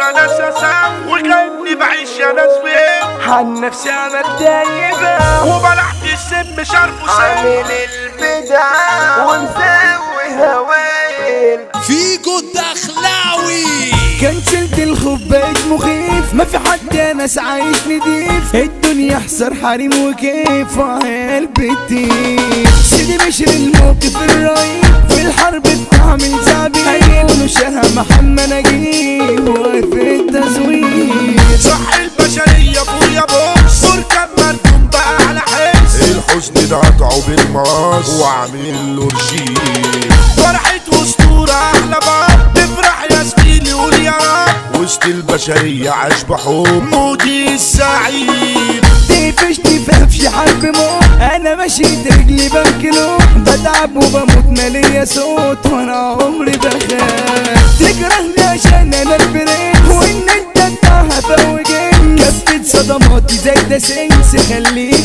ناس اسام وكاني بعيش يا ناس بهم عن نفسي عمل دايبة وبلعت السم شرب عامل البدع ومسوي هوايل فيجو الدخلاوي. كنسلت الخوف بقيت مخيف، ما في حد يا ناس عايش نضيف، الدنيا حصر حريم وكيف وعيال بتطير. سيدي مشر الموقف الرهيب في الحرب بتعمل زعبي، قايل شها محمد نجيب واقف التزوير. صح البشرية ابويا بوس بركب مردوم بقى على حس الحزن ده قطعه بالمقص وعامل له رجيم. فرحة اسطورة احلى باب تفرح يا زميلي قول يا رب، وسط البشرية عاش بحب مودي السعيد. تقفش تفهفش حرب موت، انا ماشي رجلي بنكلو، بتعب وبموت مالية صوت وانا عمري بخاف. تكرهني عشان انا البرنس وان انت بتاعها فوجين، كفت صدماتي زي ده سنس خليك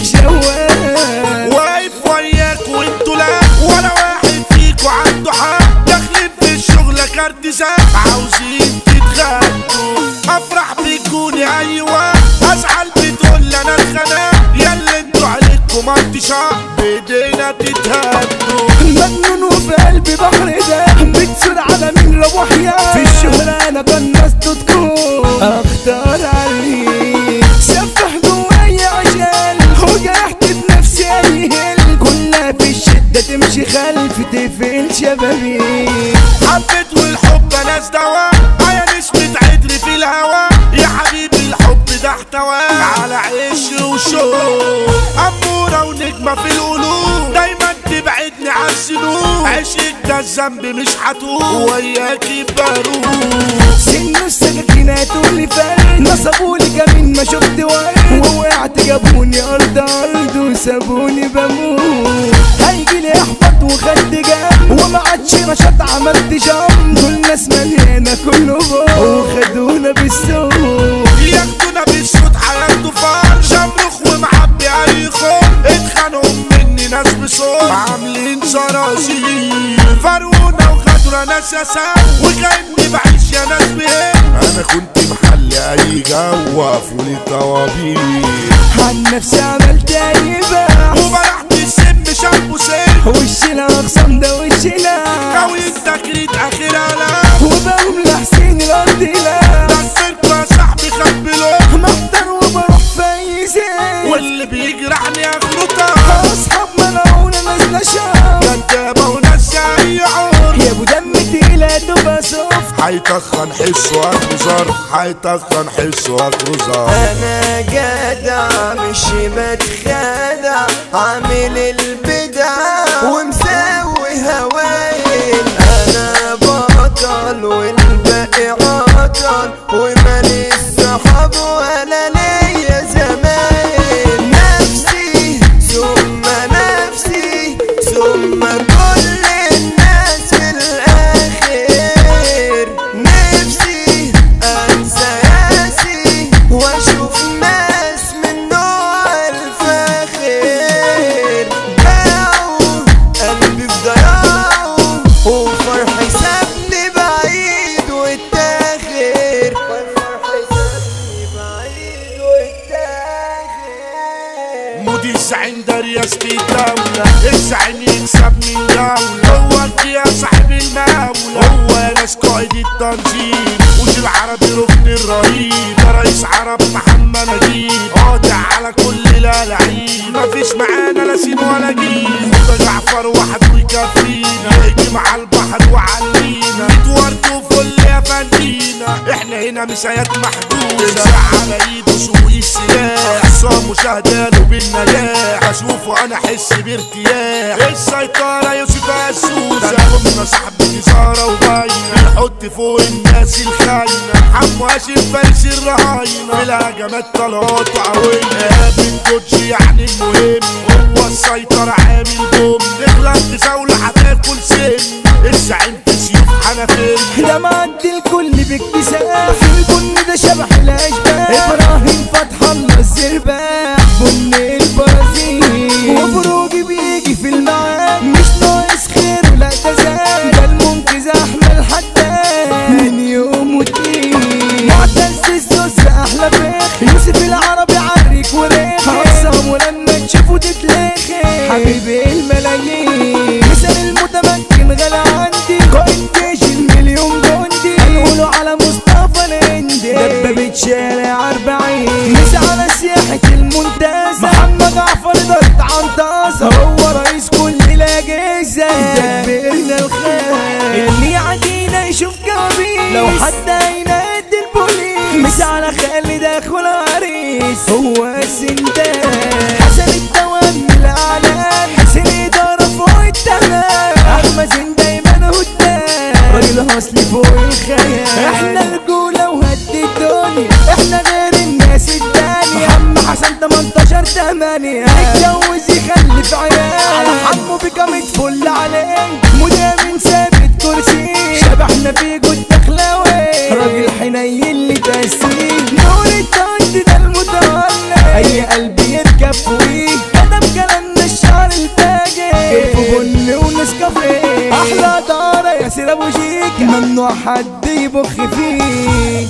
شواف. واقف وياك وانتوا لا ولا واحد فيكوا عنده حق، داخلين في الشغل كارت زاب عاوزين تتغدوا. افرح بيكوني ايوه ازعل بتقول انا الخناق، ياللي انتوا عليكم انتشار بايدينا تتهدوا. مجنون وفي قلبي بحر ده بتسود على مين روح يا في الشهرة انا قنصت تكون اختار عليك. سفح جوايا عشان وجرحت بنفسي اي هل، كلها في الشدة تمشي خلف تقفل شبابيك. حبيت والحب ناس دوا يا نسمة عطر في الهوا، يا حبيبي الحب ده احتوى على عيش وشوق. أمورة ونجمة في القلوب دايما تبعدني عن الذنوب، عشقك ده الذنب مش هتوب وياكي بروح. سن السكاكينات واللي فرق نصبولي كمين ما شفت ورق، ووقعت جابوني ارض وسابوني بموت. هيجيلي احبط وخدت جنب وما عادش نشاط عملت جنب، كل ناس مليانه كله بوق وخدونا بالسوق. ياخدونا بالصوت حياته فار شمرخ ومعبي اي خوف، اتخانقوا مني ناس بصوت عاملين صراصير. فرونا وخدونا ناس اسام وكاني بعيش يا ناس بهم، انا كنت محل اي جو وقفولي طوابير. عن نفسي عملت دايبة وبلعت السم شرب سم وشنا اقسام ده وشنا قوي التكريت اخرها لا وبقوم لحسين الارض لا دفرت يا صاحبي خبلو محضر وبروح فايزين، واللي بيجرحني اخرتها اصحاب ملعونة نازلة شام كدابة وناس يعور يا ابو دم تقيلة تبقى صف. هيتخن حسه اخره ظرف، هيتخن حسه اخره ظرف. انا جدع مش بتخدع، عامل البدع ومسوي هوايل. انا بطل والباقي عطل ومالي الصحاب ولا ليا زمايل. نفسي ثم نفسي ثم كل الناس في الاخر، نفسي انسى ياسي واشوف ناس من نوع الفاخر. باعوا قلبي في ضياعه وفرحي سابني بعيد واتاخر، فرحي سابني بعيد واتاخر. مودي الزعيم ده رياسة الدولة، الزعيم يكسب من دولة، هو انت يا صاحب المولى، هو ناس قائد التنظيم وجه العربي ركن الرهيب، ده رئيس عرب محمد نجيب قاطع على كل لعيب، مفيش معانا لا سين ولا جيل، ده جعفر وحده يكفينا يجي مع البحر وعلينا، ميت ورد وفل يا فندينا، احنا هنا مسايات محدودة، تمسح على ايده سوق السلاح، عصام مشاهداله بالنجاح، اشوفه انا احس بارتياح، السيطرة يوسف السوسة، ده صاحبي زارة وباينة، بنحط فوق الناس الخاينة، حمو هاشم فارس الرهاينة، في الهجمات طلعات وعوية، بنكوتش يعني المهم، هو السيطرة عامل بوم، تغلط تزاولة هتاكل سم، الزعيم في سيوف حنفية، ده معدي الكل باكتساح، البن ده شبح الاشباح، ابراهيم فتح الله الزرباح، بن البرازيل وبروجي بيجي في المعاد، مش ناقص خير ولا تزال، ده المنقذ احمد حداد من يوم وتقيل. اصلي فوق الخيال. احنا رجولة وهد الدنيا، احنا غير الناس التانية. محمد حسن 18/8 اتجوز يخلف عيال، على حمو بكامت فل عليه، مدام ثابت كرسي، شبحنا في جود دخلاوي، راجل حنين اللي تأسيه، نور التوت ده المتولي، اي قلب يركب فوقيه، كتب كلامنا الشعر الفاجر، كيف بن ونسكافيه، احلى دارة ياسر ابو شيكة، ممنوع حد يبخ فيه.